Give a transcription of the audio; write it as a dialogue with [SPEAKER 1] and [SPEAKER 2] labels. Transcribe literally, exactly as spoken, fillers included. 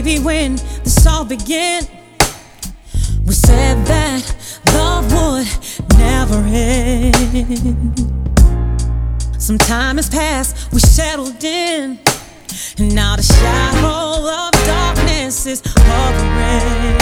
[SPEAKER 1] happy when this all began. We said that love would never end. Some time has passed, we settled in, and now the shadow of darkness is hovering.